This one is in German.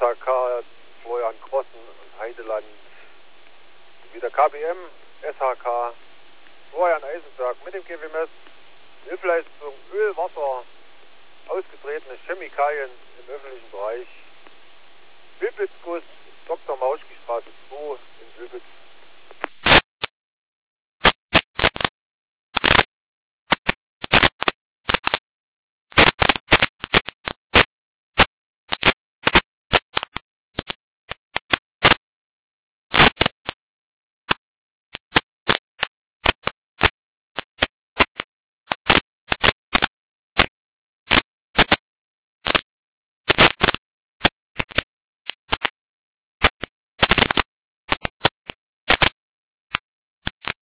SHK, Florian Krossen und Heideland. Wieder KBM, SHK, Florian Eisenberg mit dem GWMS. Hilfeleistung Öl, Wasser, ausgetretene Chemikalien im öffentlichen Bereich. Bülpitzguss, Dr. Mauschki Straße 2 in Bülpitz.